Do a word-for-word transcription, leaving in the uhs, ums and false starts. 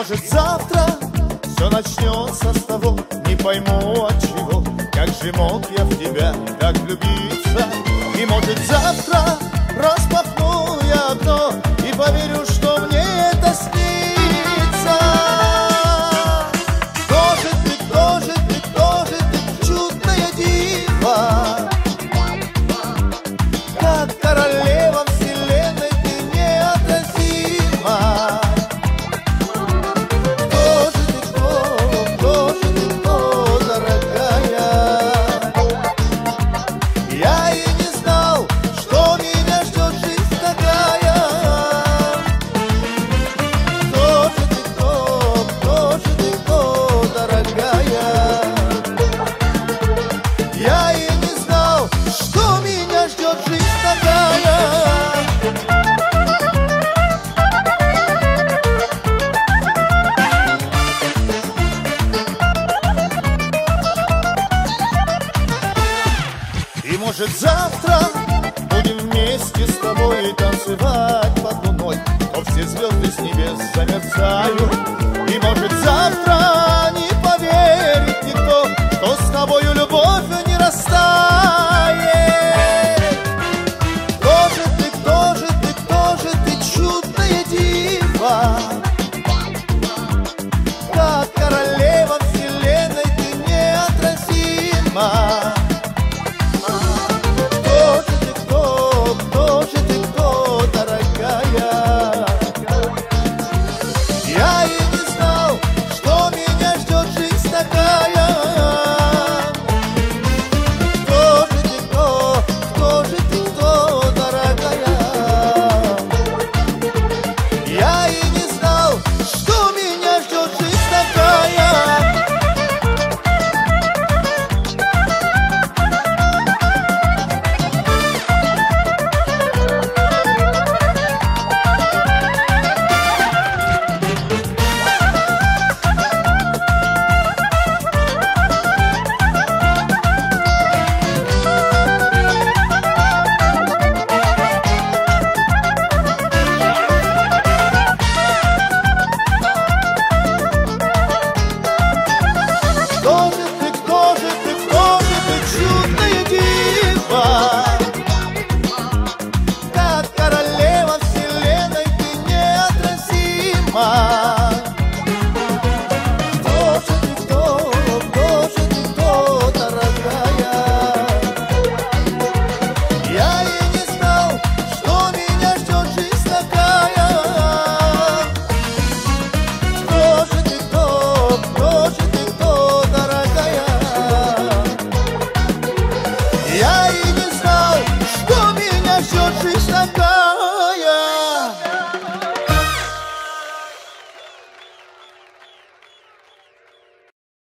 может завтра все начнется с того, не пойму от чего, как же мог я в тебя так влюбиться. И может завтра распахну я окно и поверю, что мне это снится. Кто же ты, кто же ты, кто же ты, чудная дива, как королева вселенной ты неотразима. Кто же ты, кто, кто же ты, кто, дорогая? Я и не знал, что меня ждет жизнь такая. Кто же ты, кто, кто же ты, кто, дорогая? Я и не знал, что меня ждет жизнь такая. И может завтра будем вместе с тобой танцевать под луной, то все звезды с небес замерцают. И может завтра не поверит никто, что с тобою любовь не растает. Кто же ты, кто же ты, кто же ты, чудная дива, как королева вселенной ты неотразима. Кто же ты, кто, кто же ты, кто, дорогая? Я и не знал, что меня ждет жизнь такая. Кто же ты, кто, кто же ты, кто, дорогая? Я и не знал, что меня ждет жизнь такая. Кто же ты, кто же ты, кто же ты, чудная дива, как королева вселенной ты неотразима.